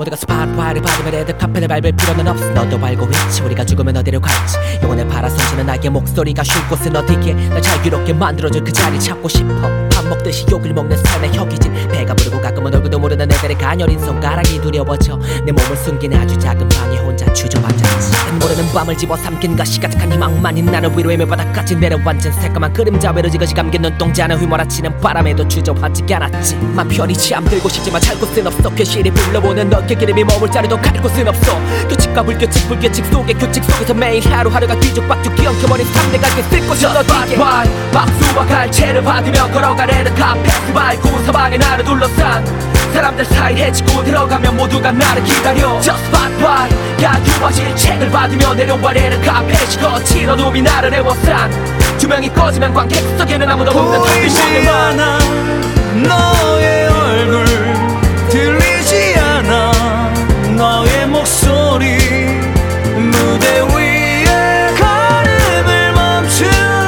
모두가 스팟화를 받으며 레드카펫을 밟을 필요는 없어. 너도 알고 있지 우리가 죽으면 어디로 갈지. 영혼을 팔아 숨쉬는 나의 목소리가 쉴 곳은 어디에. 날 자유롭게 만들어줄 그 자리 찾고 싶어. 밥 먹듯이 욕을 먹는 삶의 혁이진 배가 부르고 가끔은 얼굴도 모르는 애들의 가녀린 손가락이 두려워져. 내 몸을 숨긴 아주 작은 방에 혼자 주저앉았지. 모르는 밤을 집어삼킨 가시 가득한 희망만이 나를 위로의 바닥까지 내려앉은 새까만 그림자 외로 지그시 감긴 눈동자는 휘몰아치는 바람에도 주저하지 않았지. 맘 편히 잠들고 싶지만 잘 곳은 없어. 괴실이 불러보는 너의 기름이 머물 자리도 갈 곳은 없어. 규칙과 불규칙 불규칙 속의 규칙 속에서 매일 하루하루가 뒤죽박죽 기억해버린 삶 내가 쓸 곳이 어디게. 박수와 갈채를 받으며 걸어가 레드카펫 밟고 사방에 나를 둘러싼 사람들 사이 헤치고 들어가면 모두가 나를 기다려. Just spotlight 가유화실 책을 받으며 내려와 레드카펫이 거친 어둠이 나를 애워싼 조명이 꺼지면 관객석에는 아무도 없는 보이지 않아 너의 얼굴 들리지 않아 너의 목소리 무대 위에 걸음을 멈춘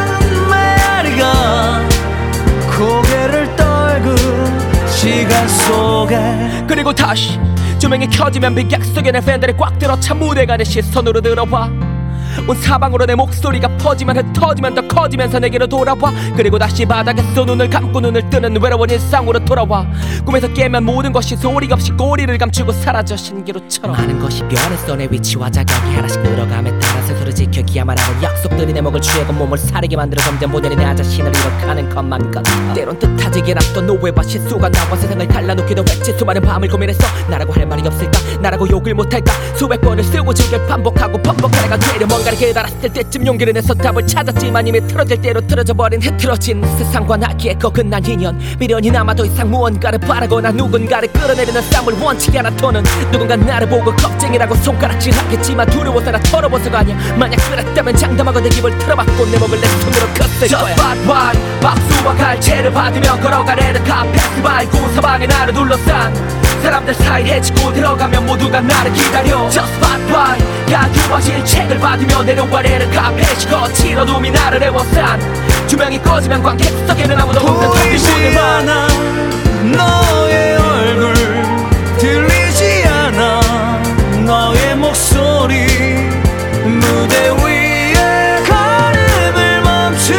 메아리가 고개를 떨군 시간 속에. 그리고 다시 조명이 켜지면 빅약 속에 내 팬들이 꽉 들어차 무대가 내 시선으로 들어와. 온 사방으로 내 목소리가 퍼지면 흩어지면 더 커지면서 내게로 돌아와. 그리고 다시 바닥에서 눈을 감고 눈을 뜨는 외로운 일상으로 돌아와. 꿈에서 깨면 모든 것이 소리가 없이 꼬리를 감추고 사라져 신기루처럼. 많은 것이 변했어. 내 위치와 자격이 하나씩 늘어감에 따라 스스로 지켜기야만 하는 약속들이 내 목을 취하고 몸을 사리게 만들어 점점 모델이 나 자신을 잃어가는 것만 같아. 때론 뜻하지게 났던 노예와 실수가 나와 세상을 갈라놓기도 했지. 수많은 밤을 고민했어. 나라고 할 말이 없을까 나라고 욕을 못할까. 수백 번을 쓰고 즐겨 반복하고 번복하다가 되려 뭔가를 깨달았을 때쯤 용기를 내서 답을 찾았지만 이미 틀어질 대로 틀어져 버린 흐트러진 세상과 나기에 거긋난 인연. 미련이 남아 더 이상 무언가를 바라거나 누군가를 끌어내리는 싸움을 원치 않아. 더는 누군가 나를 보고 겁쟁이라고 손가락질하겠지만 두려워서 나 털어버서가 아니야. 만약 그랬다면 장담하고 내 입을 틀어막고 내 목을 내 손으로 컸을 거야. Spotlight 박수와 갈채를 받으며 걸어가 레드카펫 밟고 사방에 나를 둘러싼 사람들 사이 헤치고 들어가면 모두가 나를 기다려. Just spotlight 가유화실 책을 받으며 내려와 레드카펫이 거친 어둠이 나를 애워싼 조명이 꺼지면 관객석에는 아무도 없는 보이지 않아 너의 얼굴 들리지 않아 너의 목소리 무대 위에 걸음을 멈춘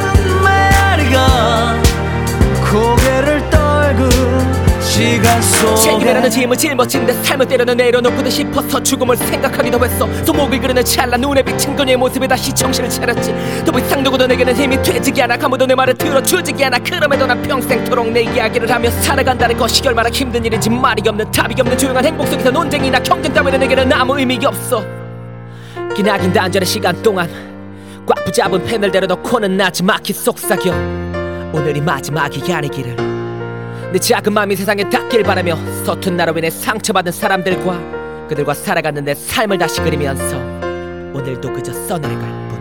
메아리가 고개를 떨군 시간 속에. 책임이라는 짐을 짊어진 내 삶을 때려는 내려놓고도 싶어서 죽음을 생각하기도 했어. 손목을 그르는 찰나 눈에 비친 그녀의 모습에 다시 정신을 차렸지. 더 이상 누구도 내게는 힘이 되지기 않아. 아무도 내 말을 들어주지기 않아. 그럼에도 난 평생토록 내 이야기를 하며 살아간다는 것이 얼마나 힘든 일인지 말이 없는 답이 없는 조용한 행복 속에서 논쟁이나 경쟁 따위는 내게는 아무 의미가 없어. 기나긴 단절의 시간 동안 꽉 붙잡은 펜을 내려놓고는 나지막히 속삭여. 오늘이 마지막이 아니기를. 내 작은 마음이 세상에 닿길 바라며 서툰 나로 인해 상처받은 사람들과 그들과 살아가는 내 삶을 다시 그리면서 오늘도 그저 써내려갈